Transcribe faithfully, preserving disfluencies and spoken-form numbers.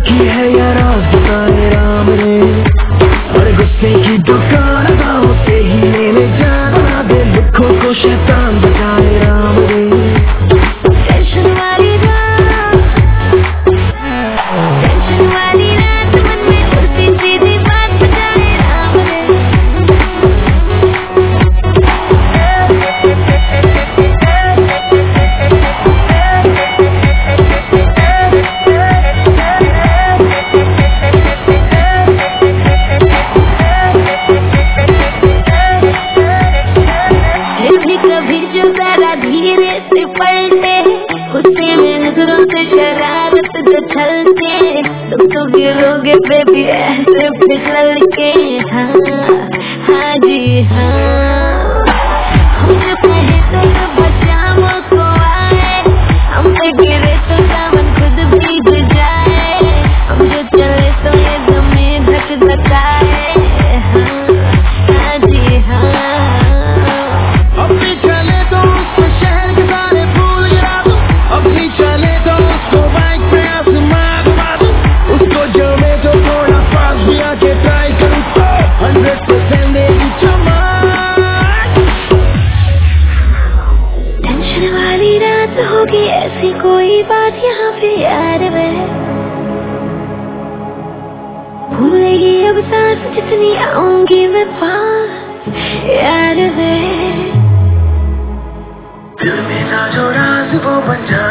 की है या राज बताए राम रे, और गुस्से की दुकान दाव से ही लेने जाना दे, दुखों को शैतान बचाए राम रे। टेंशन वाली रात, टेंशन वाली रात, मन में उल्टी सीधी बात बजाए राम रे। कभी जो जरा धीरे से पलटे, गुस्से में नजरों से शरारत जो छलके, तुम तो गिरोगे बेबी ऐसे फिसल के। हाँ हाँ जी हाँ, हम जो कहे तो सब बचावों को आए, हम पे गिरे तो दामन खुद भीग जाए, हम जो चले तो ये जमीन धक धकाए। हाँ हाँ जी हाँ, अभी चले तो उसको शहर के सारे फूल गिरा दूं, अभी चले तो उसको बाइक पे आसमां घुमा दूं, उसको जमे तो थोड़ा पास भी आके ट्राई करूं तो हंड्रेड परसेंट देगी चमक। टेंशन वाली रात होगी ऐसी कोई बात यहाँ पे यार वे, भूलेगी अब सांस जितनी आऊंगी मैं पास यार वे। दिल में ना जो राज वो बन जाए।